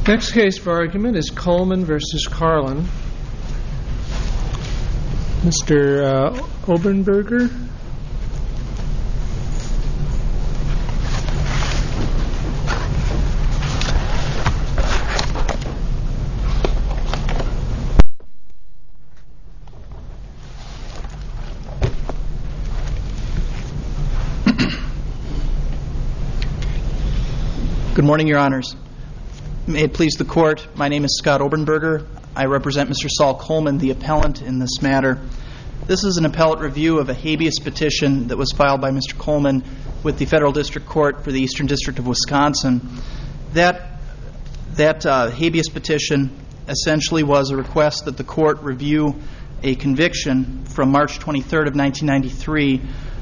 Next case for argument is Coleman v. Carlin. Mr. Obenberger. Good morning, Your Honors. May it please the Court, my name is Scott Obenberger. I represent Mr. Saul Coleman, the appellant in this matter. This is an appellate review of a habeas petition that was filed by Mr. Coleman with the Federal District Court for the Eastern District of Wisconsin. That habeas petition essentially was a request that the Court review a conviction from March 23rd of 1993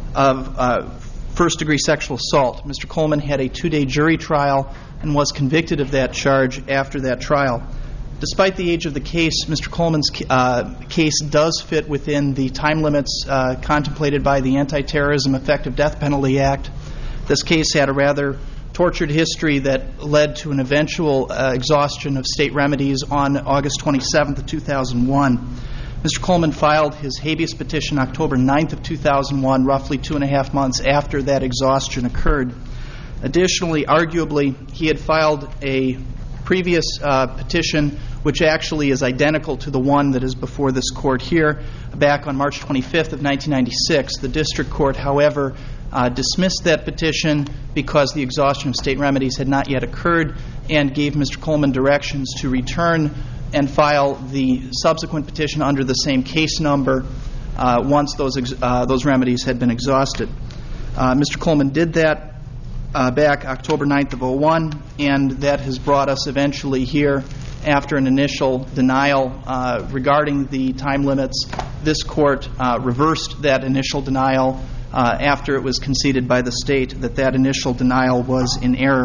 of first-degree sexual assault. Mr. Coleman had a 2-day jury trial and was convicted of that charge after that trial. Despite the age of the case, Mr. Coleman's case does fit within the time limits contemplated by the Anti-Terrorism Effective Death Penalty Act. This case had a rather tortured history that led to an eventual exhaustion of state remedies on August 27th of 2001. Mr. Coleman filed his habeas petition October 9th of 2001, roughly 2.5 months after that exhaustion occurred. Additionally, arguably, he had filed a previous petition which actually is identical to the one that is before this Court here back on March 25th of 1996. The District Court, however, dismissed that petition because the exhaustion of state remedies had not yet occurred and gave Mr. Coleman directions to return and file the subsequent petition under the same case number once those remedies had been exhausted. Mr. Coleman did that back October 9th of 2001, and that has brought us eventually here after an initial denial regarding the time limits. This Court reversed that initial denial after it was conceded by the State that initial denial was in error.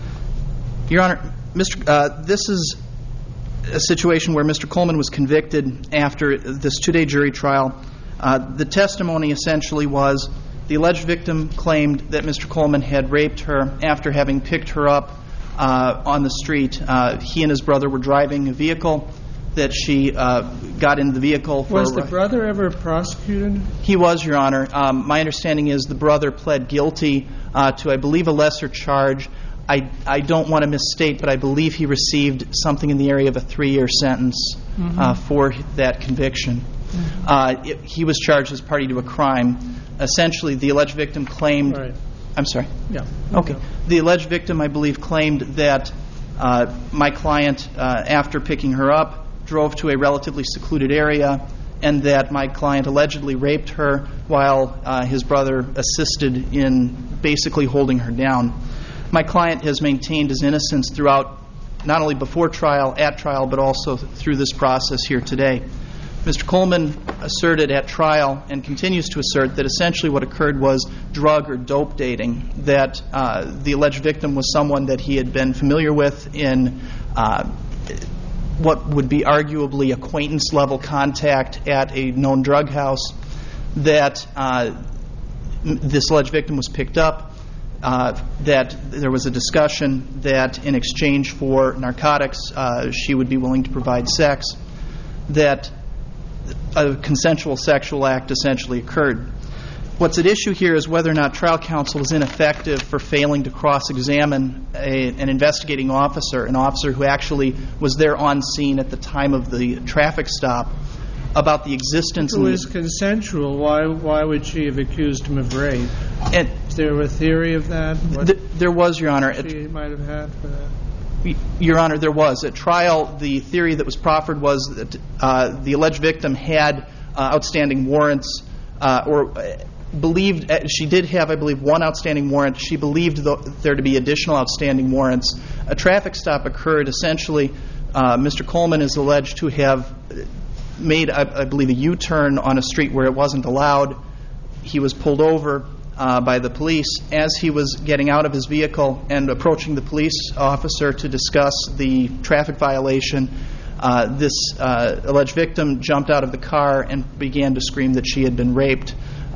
Your Honor, this is a situation where Mr. Coleman was convicted after this 2-day jury trial. The testimony essentially was the alleged victim claimed that Mr. Coleman had raped her after having picked her up on the street. He and his brother were driving a vehicle, that she got into the vehicle. Was the brother ever prosecuted? He was, Your Honor. My understanding is the brother pled guilty to, I believe, a lesser charge. I don't want to misstate, but I believe he received something in the area of a 3-year sentence for that conviction. He was charged as party to a crime. Essentially, the alleged victim claimed... Right. I'm sorry? Yeah. Okay. The alleged victim, I believe, claimed that my client, after picking her up, drove to a relatively secluded area, and that my client allegedly raped her while his brother assisted in basically holding her down. My client has maintained his innocence throughout, not only before trial, at trial, but also through this process here today. Mr. Coleman asserted at trial, and continues to assert, that essentially what occurred was drug or dope dating, that the alleged victim was someone that he had been familiar with in what would be arguably acquaintance-level contact at a known drug house, that this alleged victim was picked up, that there was a discussion that in exchange for narcotics she would be willing to provide sex, that a consensual sexual act essentially occurred. What's at issue here is whether or not trial counsel was ineffective for failing to cross-examine an investigating officer, an officer who actually was there on scene at the time of the traffic stop, about the existence... If it was consensual, why would she have accused him of rape? Is there a theory of that? There was, Your Honor. She might have had for that? Your Honor, there was. At trial, the theory that was proffered was that the alleged victim had outstanding warrants, or believed she did have, I believe, one outstanding warrant. She believed there to be additional outstanding warrants. A traffic stop occurred. Essentially, Mr. Coleman is alleged to have made, I believe, a U-turn on a street where it wasn't allowed. He was pulled over by the police. As he was getting out of his vehicle and approaching the police officer to discuss the traffic violation, this alleged victim jumped out of the car and began to scream that she had been raped.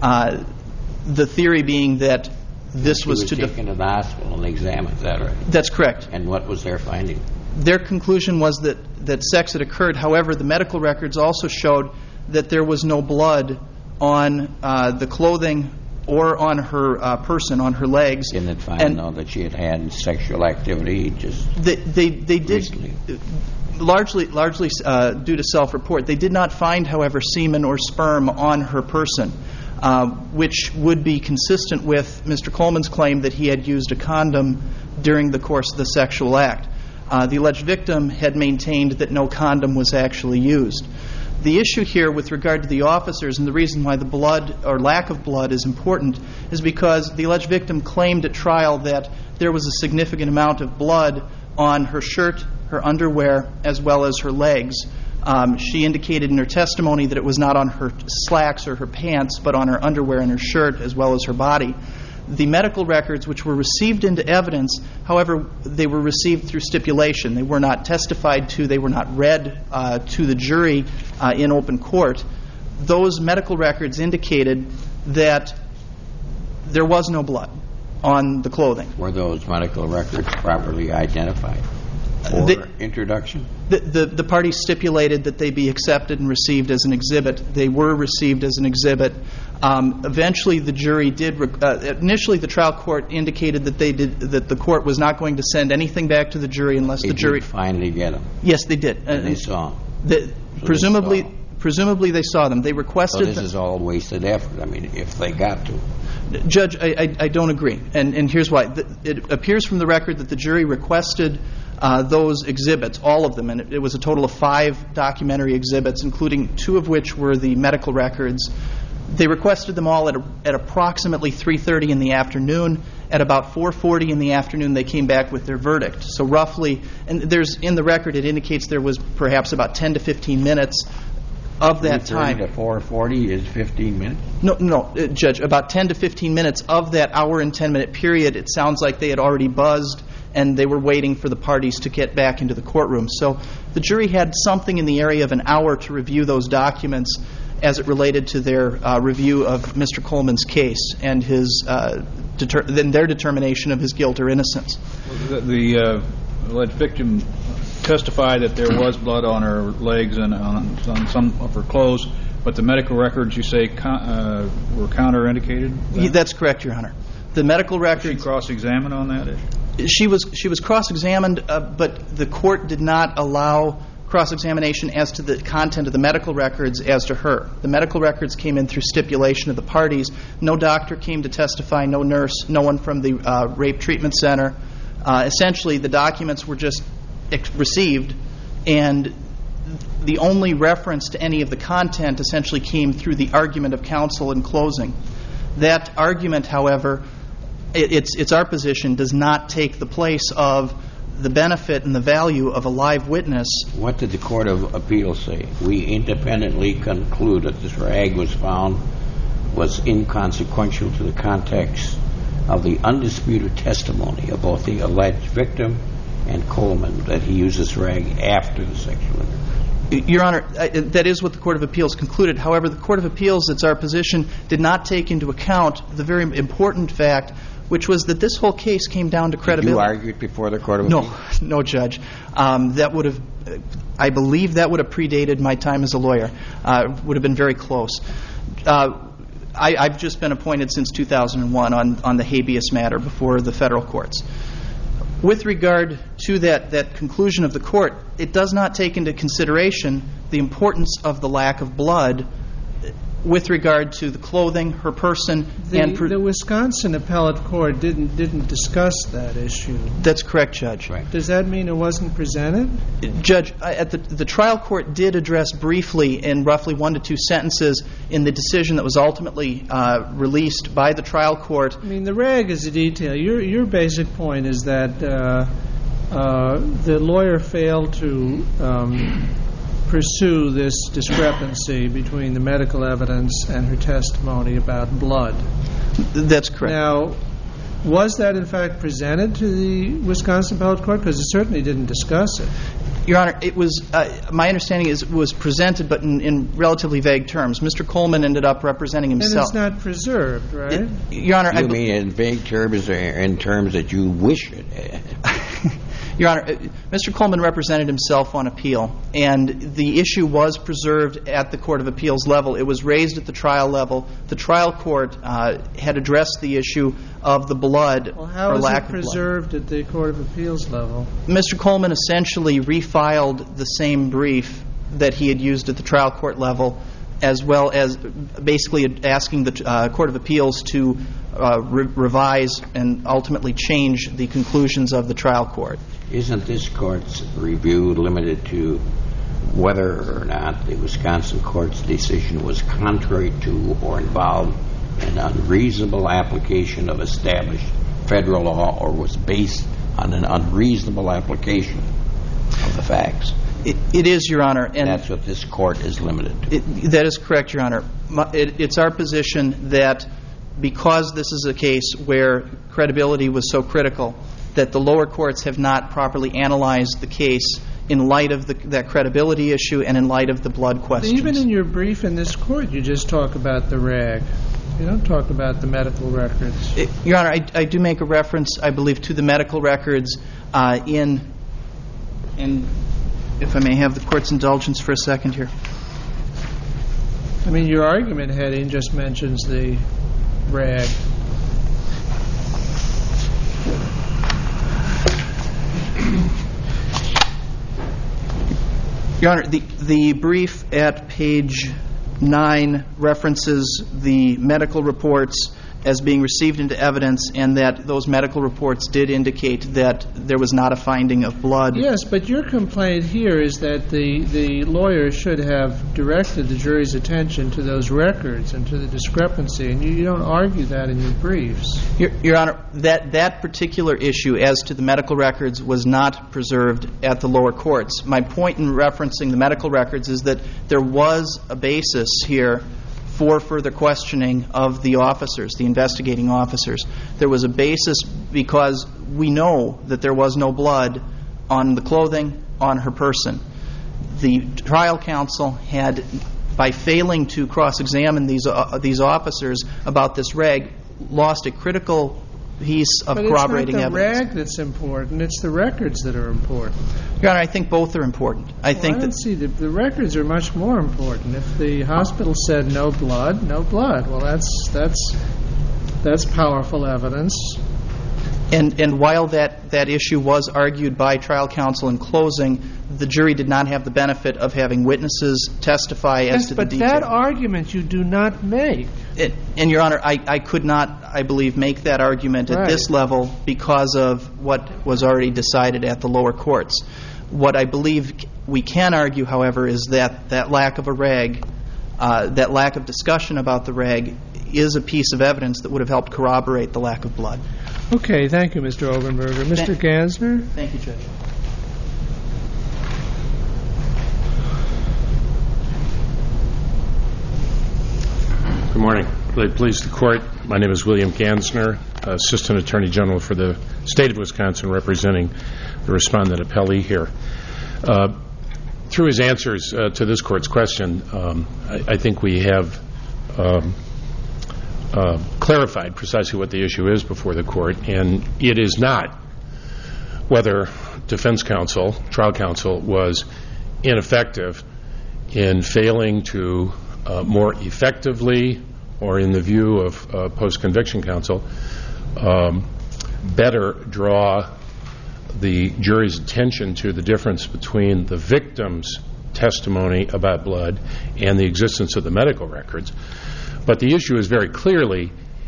The theory being that this was to... She was taken to the hospital and examined, is that right? That's correct. And what was their finding? Their conclusion was that sex had occurred. However, the medical records also showed that there was no blood on the clothing or on her person, on her legs. Didn't it find, though, that she had had sexual activity just They did recently? largely due to self-report. They did not find, however, semen or sperm on her person, which would be consistent with Mr. Coleman's claim that he had used a condom during the course of the sexual act. The alleged victim had maintained that no condom was actually used. The issue here with regard to the officers, and the reason why the blood or lack of blood is important, is because the alleged victim claimed at trial that there was a significant amount of blood on her shirt, her underwear, as well as her legs. She indicated in her testimony that it was not on her slacks or her pants, but on her underwear and her shirt, as well as her body. The medical records, which were received into evidence, however, they were received through stipulation. They were not testified to. They were not read to the jury in open court. Those medical records indicated that there was no blood on the clothing. Were those medical records properly identified for introduction? The parties stipulated that they be accepted and received as an exhibit. They were received as an exhibit. Eventually, the jury did. Initially, the trial court indicated that the court was not going to send anything back to the jury unless the jury did finally get them. Yes, they did. And they saw them. Presumably, they saw them. They requested. So this is all wasted effort. I mean, if they got to. Judge, I don't agree, and here's why. It appears from the record that the jury requested those exhibits, all of them, and it was a total of 5 documentary exhibits, including 2 of which were the medical records. They requested them all at approximately 3:30 in the afternoon. At about 4:40 in the afternoon, they came back with their verdict. So roughly, and there's in the record, it indicates there was perhaps about 10 to 15 minutes of that time. 3:30 to 4:40 is 15 minutes? No, Judge, about 10 to 15 minutes of that hour and 10-minute period, it sounds like they had already buzzed and they were waiting for the parties to get back into the courtroom. So the jury had something in the area of an hour to review those documents as it related to their review of Mr. Coleman's case and their determination of his guilt or innocence. The alleged victim testified that there was blood on her legs and on some of her clothes, but the medical records, you say, were counter-indicated? That's correct, Your Honor. The medical records... Was she cross-examined on that issue? She was cross-examined, but the court did not allow cross-examination as to the content of the medical records as to her. The medical records came in through stipulation of the parties. No doctor came to testify, no nurse, no one from the rape treatment center. Essentially, the documents were just received, and the only reference to any of the content essentially came through the argument of counsel in closing. That argument, however, it's our position, does not take the place of the benefit and the value of a live witness. What did the Court of Appeals say? We independently conclude that this rag was found was inconsequential to the context of the undisputed testimony of both the alleged victim and Coleman, that he used this rag after the sexual intercourse. Your Honor, that is what the Court of Appeals concluded. However, the Court of Appeals, it's our position, did not take into account the very important fact, which was that this whole case came down to credibility. Did you argue it before the Court of Appeals? No, Judge. That would have, I believe that would have predated my time as a lawyer. Would have been very close. I've just been appointed since 2001 on the habeas matter before the federal courts. With regard to that conclusion of the court, it does not take into consideration the importance of the lack of blood with regard to the clothing, her person, and... The Wisconsin Appellate Court didn't discuss that issue. That's correct, Judge. Right. Does that mean it wasn't presented? Judge, the trial court did address briefly in roughly 1 to 2 sentences in the decision that was ultimately released by the trial court. I mean, the rag is a detail. Your basic point is that the lawyer failed to pursue this discrepancy between the medical evidence and her testimony about blood. That's correct. Now, was that in fact presented to the Wisconsin Appellate Court? Because it certainly didn't discuss it. Your Honor, it was. My understanding is it was presented, but in relatively vague terms. Mr. Coleman ended up representing himself. And it's not preserved, right? Your Honor, you mean in vague terms or in terms that you wish it? Your Honor, Mr. Coleman represented himself on appeal, and the issue was preserved at the Court of Appeals level. It was raised at the trial level. The trial court had addressed the issue of the blood Well, how or is lack it of blood. preserved at the Court of Appeals level? Mr. Coleman essentially refiled the same brief that he had used at the trial court level, as well as basically asking the Court of Appeals to revise and ultimately change the conclusions of the trial court. Isn't this court's review limited to whether or not the Wisconsin court's decision was contrary to or involved in unreasonable application of established federal law or was based on an unreasonable application of the facts? It is, Your Honor. And that's what this court is limited to. That is correct, Your Honor. It's our position that because this is a case where credibility was so critical, that the lower courts have not properly analyzed the case in light of that credibility issue and in light of the blood questions. Even in your brief in this court, you just talk about the rag. You don't talk about the medical records. Your Honor, I do make a reference, I believe, to the medical records in if I may have the court's indulgence for a second here. I mean, your argument heading just mentions the rag. Your Honor, the brief at page 9 references the medical reports as being received into evidence, and that those medical reports did indicate that there was not a finding of blood. Yes, but your complaint here is that the lawyer should have directed the jury's attention to those records and to the discrepancy, and you don't argue that in your briefs. Your Honor, that particular issue as to the medical records was not preserved at the lower courts. My point in referencing the medical records is that there was a basis here for further questioning of the officers, the investigating officers. There was a basis because we know that there was no blood on the clothing on her person. The trial counsel had, by failing to cross-examine these officers about this rag, lost a critical piece of corroborating evidence. But it's not the rag that's important, it's the records that are important. Your Honor, I think both are important. I don't see the records are much more important. If the hospital said no blood, no blood. Well, that's powerful evidence. And while that issue was argued by trial counsel in closing, the jury did not have the benefit of having witnesses testify as to the detail. But that argument you do not make. And, Your Honor, I could not, I believe, make that argument at this level because of what was already decided at the lower courts. What I believe we can argue, however, is that lack of a rag, that lack of discussion about the rag, is a piece of evidence that would have helped corroborate the lack of blood. Okay, thank you, Mr. Obenberger. Mr. Gansner? Thank you, Judge. Good morning. Please, the Court. My name is William Gansner, Assistant Attorney General for the State of Wisconsin, representing the respondent appellee here. Through his answers to this Court's question, I think we have clarified precisely what the issue is before the Court, and it is not whether defense counsel, trial counsel, was ineffective in failing to more effectively, or in the view of post-conviction counsel, better draw the jury's attention to the difference between the victim's testimony about blood and the existence of the medical records. But the issue is very clearly,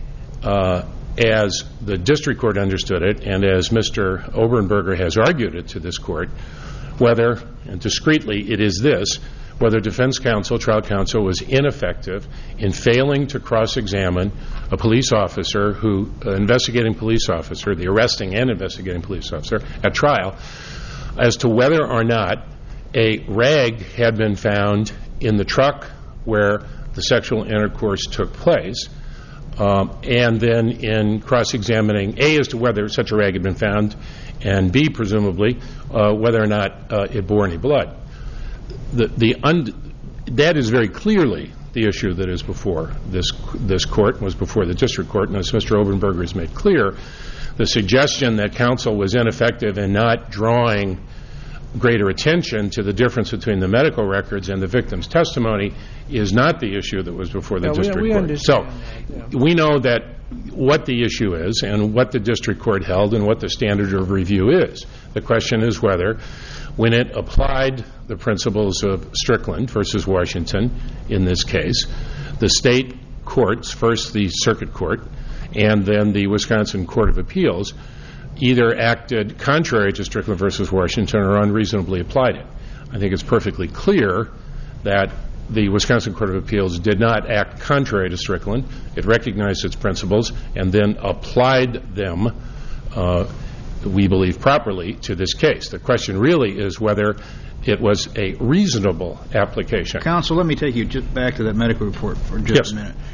as the district court understood it, and as Mr. Obenberger has argued it to this Court, whether, and discreetly it is this, whether defense counsel, trial counsel, was ineffective in failing to cross-examine a police officer who, investigating police officer, the arresting and investigating police officer at trial, as to whether or not a rag had been found in the truck where the sexual intercourse took place, and then in cross-examining, A, as to whether such a rag had been found, and B, presumably, whether or not it bore any blood. That is very clearly the issue that is before this Court, was before the district court, and as Mr. Obenberger has made clear, The suggestion that counsel was ineffective in not drawing greater attention to the difference between the medical records and the victim's testimony is not the issue that was before the district we court. understand So that, we know that what the issue is and what the district court held and what the standard of review is. The question is whether, when it applied the principles of Strickland versus Washington in this case, the state courts, first the circuit court and then the Wisconsin Court of Appeals, either acted contrary to Strickland versus Washington or unreasonably applied it. I think it's perfectly clear that the Wisconsin Court of Appeals did not act contrary to Strickland. It recognized its principles and then applied them, we believe, properly to this case. The question really is whether it was a reasonable application. Counsel, let me take you just back to that medical report for just a minute.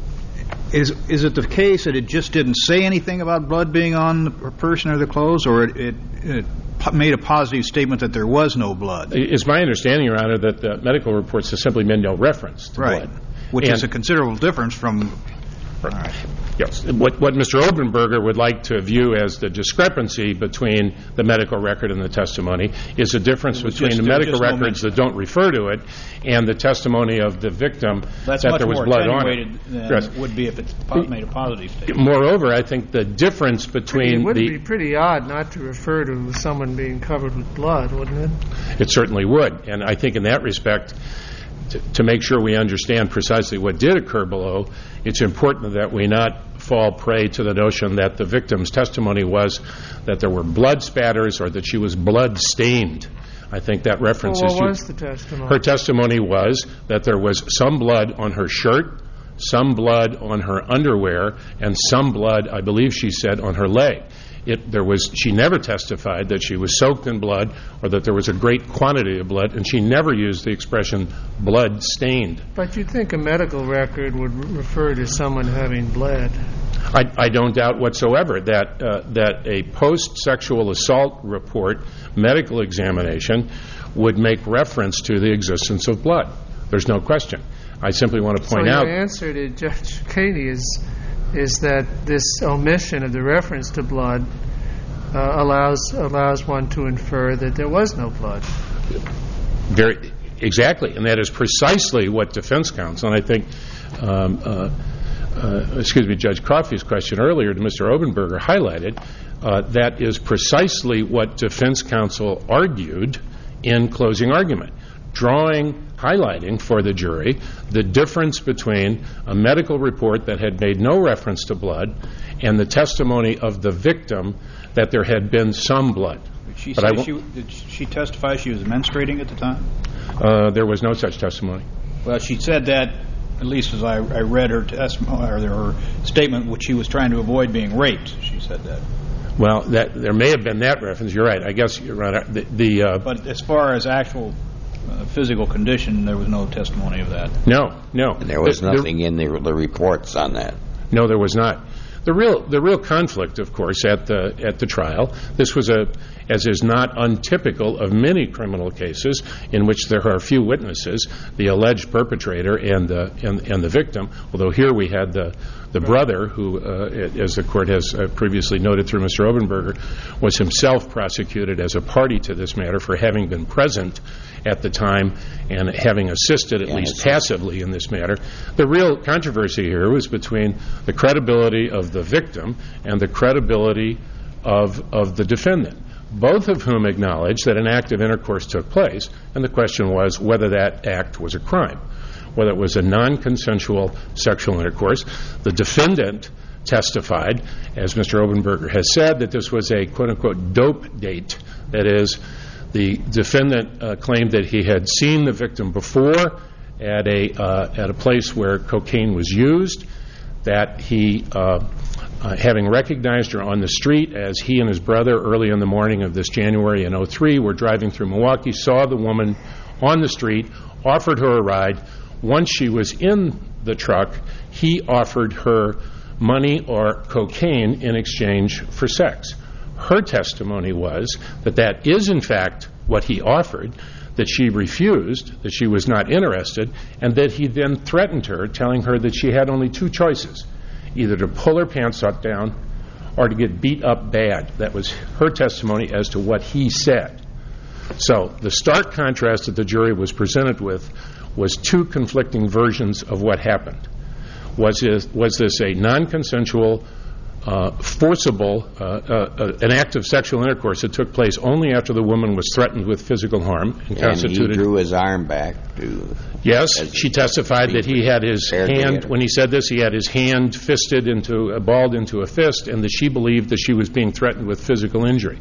Is it the case that it just didn't say anything about blood being on the person or the clothes, or it made a positive statement that there was no blood? It's my understanding, Your Honor, that the medical reports have simply made no reference to blood. Which is a considerable difference from... Right. Yes. What Mr. Obenberger would like to view as the discrepancy between the medical record and the testimony is a difference between the medical records that don't refer to it and the testimony of the victim that there was blood on it. That's much more attenuated than would be if it made a positive statement. Moreover, I think the difference between it would be pretty odd not to refer to someone being covered with blood, wouldn't it? It certainly would. And I think in that respect, to make sure we understand precisely what did occur below, it's important that we not fall prey to the notion that the victim's testimony was that there were blood spatters or that she was blood-stained. I think that reference is... What was the testimony? Her testimony was that there was some blood on her shirt, some blood on her underwear, and some blood, I believe she said, on her leg. She never testified that she was soaked in blood or that there was a great quantity of blood, and she never used the expression blood-stained. But you'd think a medical record would refer to someone having bled. I don't doubt whatsoever that a post-sexual assault report medical examination would make reference to the existence of blood. There's no question. I simply want to point out... So your answer to Judge Katie is that this omission of the reference to blood allows one to infer that there was no blood. Exactly, and that is precisely what defense counsel, and I think, Judge Coffey's question earlier to Mr. Obenberger highlighted, that is precisely what defense counsel argued in closing argument, highlighting for the jury the difference between a medical report that had made no reference to blood and the testimony of the victim that there had been some blood. Did she testify she was menstruating at the time? There was no such testimony. Well, she said that, at least as I read her testimony or her statement, which she was trying to avoid being raped. She said that. Well, there may have been that reference. You're right. I guess you're right. But as far as actual physical condition, there was no testimony of that. No. And there was nothing in the reports on that. No, there was not. The real conflict, of course, at the trial. This was as is not untypical of many criminal cases in which there are few witnesses, the alleged perpetrator and the victim. Although here we had the brother, who, as the court has previously noted through Mr. Obenberger, was himself prosecuted as a party to this matter for having been present at the time and having assisted at least passively in this matter. The real controversy here was between the credibility of the victim and the credibility of the defendant, both of whom acknowledged that an act of intercourse took place, and the question was whether that act was a crime, whether it was a non-consensual sexual intercourse. The defendant testified, as Mr. Obenberger has said, that this was a quote-unquote dope date. That is, the defendant claimed that he had seen the victim before at a place where cocaine was used, that he, having recognized her on the street as he and his brother early in the morning of this January in 2003 were driving through Milwaukee, saw the woman on the street, offered her a ride. Once she was in the truck, he offered her money or cocaine in exchange for sex. Her testimony was that is in fact what he offered, that she refused, that she was not interested, and that he then threatened her, telling her that she had only two choices, either to pull her pants up down or to get beat up bad. That was her testimony as to what he said. So the stark contrast that the jury was presented with was two conflicting versions of what happened. Was this a non-consensual, forcible, an act of sexual intercourse that took place only after the woman was threatened with physical harm and constituted... And he drew his arm back to... Yes, she testified that he had his hand, when he said this, he had his hand balled into a fist, and that she believed that she was being threatened with physical injury.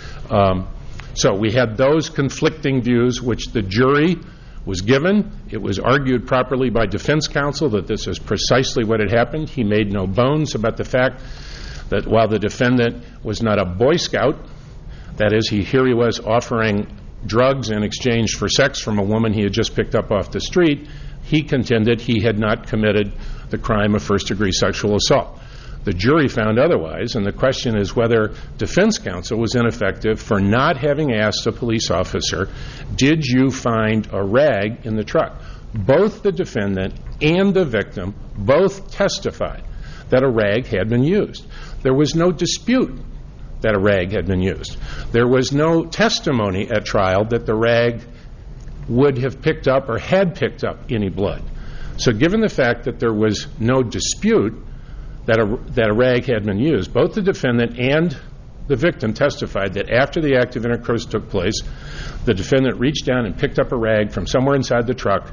So we had those conflicting views, which the jury was given. It was argued properly by defense counsel that this is precisely what had happened. He made no bones about the fact that while the defendant was not a Boy Scout, that is, here he was offering drugs in exchange for sex from a woman he had just picked up off the street, he contended he had not committed the crime of first-degree sexual assault. The jury found otherwise, and the question is whether defense counsel was ineffective for not having asked a police officer, did you find a rag in the truck? Both the defendant and the victim both testified that a rag had been used. There was no dispute that a rag had been used. There was no testimony at trial that the rag would have picked up or had picked up any blood. So given the fact that there was no dispute that a rag had been used, both the defendant and the victim testified that after the act of intercourse took place, the defendant reached down and picked up a rag from somewhere inside the truck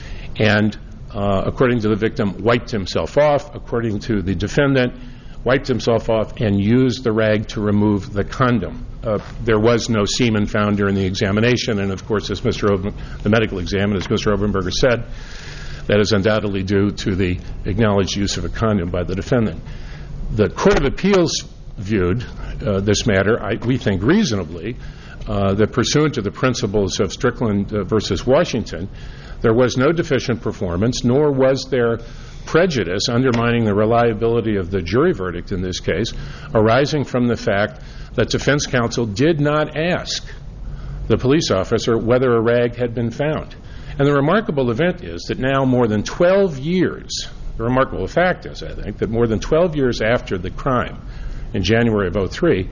and, according to the victim, wiped himself off. According to the defendant, wiped himself off and used the rag to remove the condom. There was no semen found during the examination, and of course, the medical exam, as Mr. Obenberger said, that is undoubtedly due to the acknowledged use of a condom by the defendant. The Court of Appeals viewed this matter, we think reasonably, that pursuant to the principles of Strickland versus Washington, there was no deficient performance, nor was there prejudice undermining the reliability of the jury verdict in this case, arising from the fact that defense counsel did not ask the police officer whether a rag had been found. And the remarkable event is that now more than 12 years, the remarkable fact is, I think, that more than 12 years after the crime in January of 2003,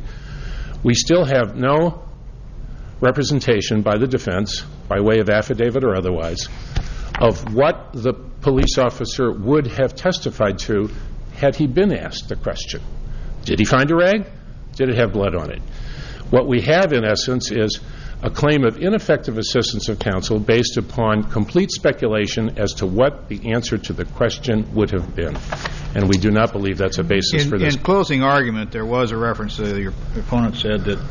we still have no representation by the defense, by way of affidavit or otherwise, of what the police officer would have testified to had he been asked the question. Did he find a rag? Did it have blood on it? What we have, in essence, is a claim of ineffective assistance of counsel based upon complete speculation as to what the answer to the question would have been. And we do not believe that's a basis for this. In closing argument, there was a reference to your opponent said that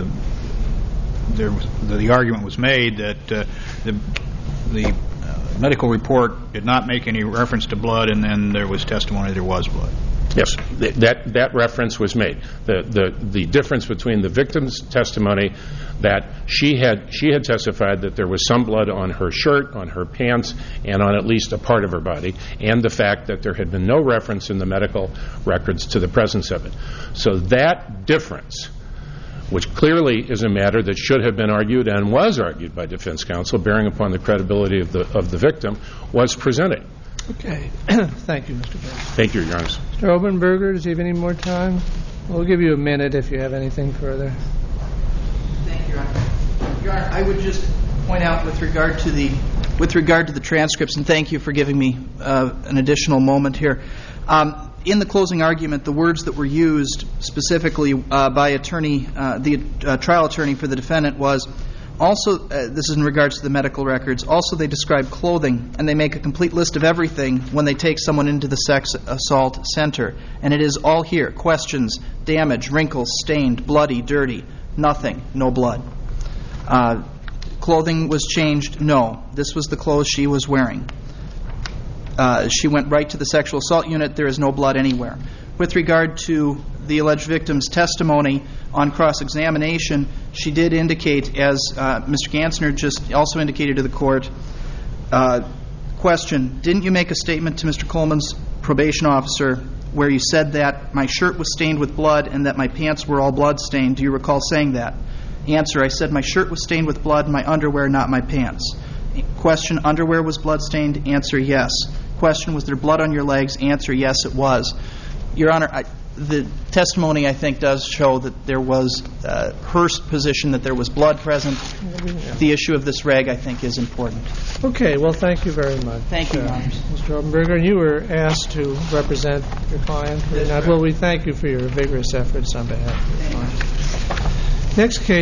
the argument was made that the medical report did not make any reference to blood, and then there was testimony there was blood. Yes, that reference was made. The difference between the victim's testimony that she had testified that there was some blood on her shirt, on her pants, and on at least a part of her body, and the fact that there had been no reference in the medical records to the presence of it. So that difference, which clearly is a matter that should have been argued and was argued by defense counsel, bearing upon the credibility of the victim, was presented. Okay. Thank you, Mr. Bates. Thank you, Your Honor. Mr. Obenberger, does he have any more time? We'll give you a minute if you have anything further. Thank you, Your Honor. Your Honor, I would just point out with regard to the transcripts, and thank you for giving me an additional moment here. In the closing argument, the words that were used specifically by the trial attorney for the defendant was, also, this is in regards to the medical records, also they describe clothing, and they make a complete list of everything when they take someone into the sex assault center. And it is all here. Questions, damage, wrinkles, stained, bloody, dirty, nothing, no blood. Clothing was changed? No. This was the clothes she was wearing. She went right to the sexual assault unit. There is no blood anywhere. With regard to the alleged victim's testimony on cross-examination, she did indicate, as Mr. Gansner just also indicated to the court, question, didn't you make a statement to Mr. Coleman's probation officer where you said that my shirt was stained with blood and that my pants were all blood-stained? Do you recall saying that? Answer, I said my shirt was stained with blood, my underwear, not my pants. Question, underwear was blood-stained? Answer, yes. Question, was there blood on your legs? Answer, yes, it was. Your Honor, the testimony, I think, does show that there was her position that there was blood present. The issue of this rag, I think, is important. Okay, well, thank you very much. Thank you, Your Honors. Mr. Obenberger, and you were asked to represent your client. Well, we thank you for your vigorous efforts on behalf of your client. Next case.